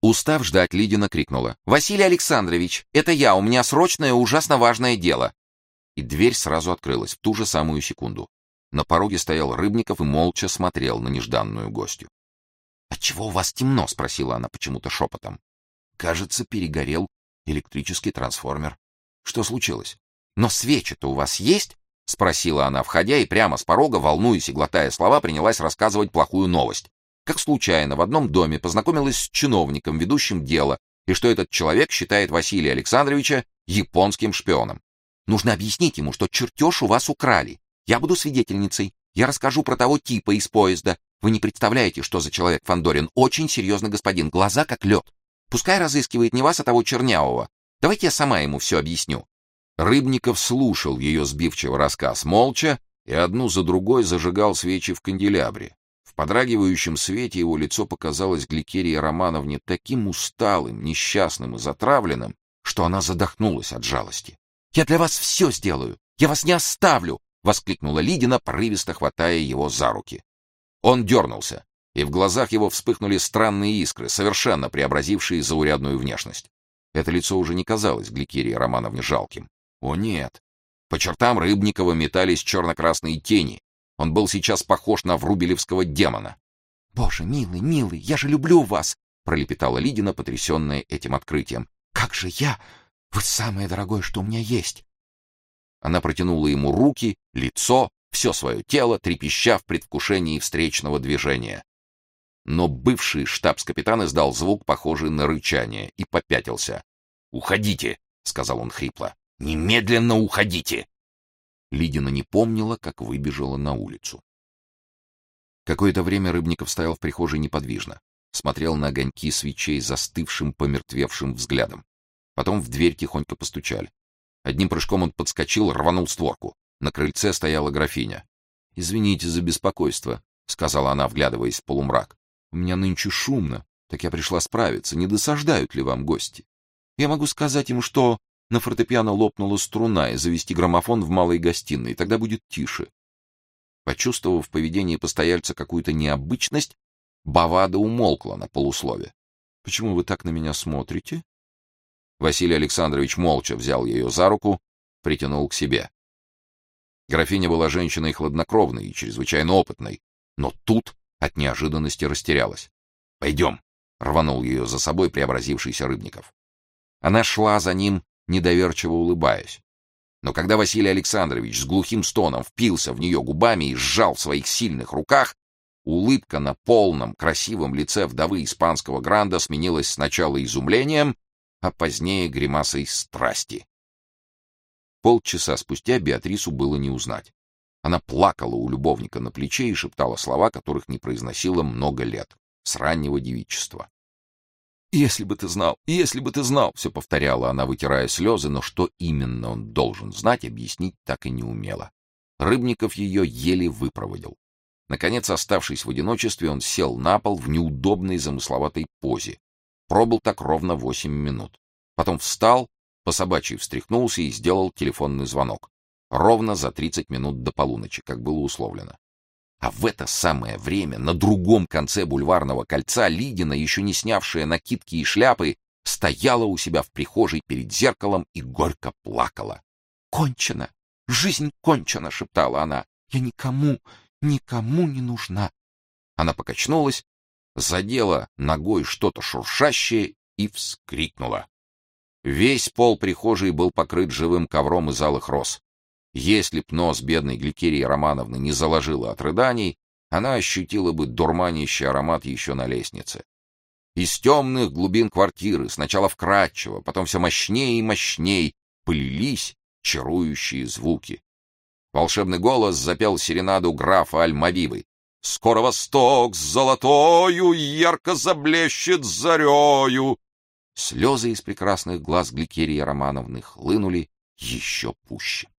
Устав ждать, Лидина крикнула: «Василий Александрович, это я, у меня срочное, ужасно важное дело!» И дверь сразу открылась в ту же самую секунду. На пороге стоял Рыбников и молча смотрел на нежданную гостью. «Отчего у вас темно?» — спросила она почему-то шепотом. «Кажется, перегорел электрический трансформер. Что случилось?» «Но свечи-то у вас есть?» — спросила она, входя, и прямо с порога, волнуясь и глотая слова, принялась рассказывать плохую новость. Как случайно в одном доме познакомилась с чиновником, ведущим дело, и что этот человек считает Василия Александровича японским шпионом. Нужно объяснить ему, что чертеж у вас украли. Я буду свидетельницей. Я расскажу про того типа из поезда. Вы не представляете, что за человек Фандорин. Очень серьезный господин, глаза как лед. Пускай разыскивает не вас, а того чернявого. Давайте я сама ему все объясню». Рыбников слушал ее сбивчивый рассказ молча и одну за другой зажигал свечи в канделябре. В подрагивающем свете его лицо показалось Гликерии Романовне таким усталым, несчастным и затравленным, что она задохнулась от жалости. «Я для вас все сделаю! Я вас не оставлю!» — воскликнула Лидина, порывисто хватая его за руки. Он дернулся, и в глазах его вспыхнули странные искры, совершенно преобразившие заурядную внешность. Это лицо уже не казалось Гликерии Романовне жалким. О нет! По чертам Рыбникова метались черно-красные тени. Он был сейчас похож на врубелевского демона. «Боже, милый, милый, я же люблю вас!» — пролепетала Лидина, потрясенная этим открытием. «Как же я? Вы самое дорогое, что у меня есть!» Она протянула ему руки, лицо, все свое тело, трепеща в предвкушении встречного движения. Но бывший штабс-капитан издал звук, похожий на рычание, и попятился. «Уходите!» — сказал он хрипло. «Немедленно уходите!» Лидина не помнила, как выбежала на улицу. Какое-то время Рыбников стоял в прихожей неподвижно, смотрел на огоньки свечей застывшим, помертвевшим взглядом. Потом в дверь тихонько постучали. Одним прыжком он подскочил, рванул створку. На крыльце стояла графиня. «Извините за беспокойство», — сказала она, вглядываясь в полумрак. «У меня нынче шумно, так я пришла справиться, не досаждают ли вам гости? Я могу сказать им, что на фортепиано лопнула струна, и завести граммофон в малой гостиной, тогда будет тише». Почувствовав в поведении постояльца какую-то необычность, Бавада умолкла на полуслове. «Почему вы так на меня смотрите?» Василий Александрович молча взял ее за руку, притянул к себе. Графиня была женщиной хладнокровной и чрезвычайно опытной, но тут от неожиданности растерялась. «Пойдем», — рванул ее за собой преобразившийся Рыбников. Она шла за ним, недоверчиво улыбаясь. Но когда Василий Александрович с глухим стоном впился в нее губами и сжал в своих сильных руках, улыбка на полном, красивом лице вдовы испанского гранда сменилась сначала изумлением, а позднее гримасой страсти. Полчаса спустя Беатрису было не узнать. Она плакала у любовника на плече и шептала слова, которых не произносила много лет, с раннего девичества. «Если бы ты знал, если бы ты знал!» — все повторяла она, вытирая слезы, но что именно он должен знать, объяснить так и не умела. Рыбников ее еле выпроводил. Наконец, оставшись в одиночестве, он сел на пол в неудобной замысловатой позе. Пробыл так ровно 8 минут. Потом встал, по-собачьи встряхнулся и сделал телефонный звонок. Ровно за 30 минут до полуночи, как было условлено. А в это самое время на другом конце бульварного кольца Лидина, еще не снявшая накидки и шляпы, стояла у себя в прихожей перед зеркалом и горько плакала. «Кончено! Жизнь кончена!» — шептала она. «Я никому не нужна!» Она покачнулась, задела ногой что-то шуршащее и вскрикнула. Весь пол прихожей был покрыт живым ковром из алых роз. Если б нос бедной Гликерии Романовны не заложила от рыданий, она ощутила бы дурманящий аромат еще на лестнице. Из темных глубин квартиры, сначала вкрадчиво, потом все мощнее и мощней, полились чарующие звуки. Волшебный голос запел серенаду графа Альмавивы. «Скоро восток с золотою ярко заблещет зарею». Слезы из прекрасных глаз Гликерии Романовны хлынули еще пуще.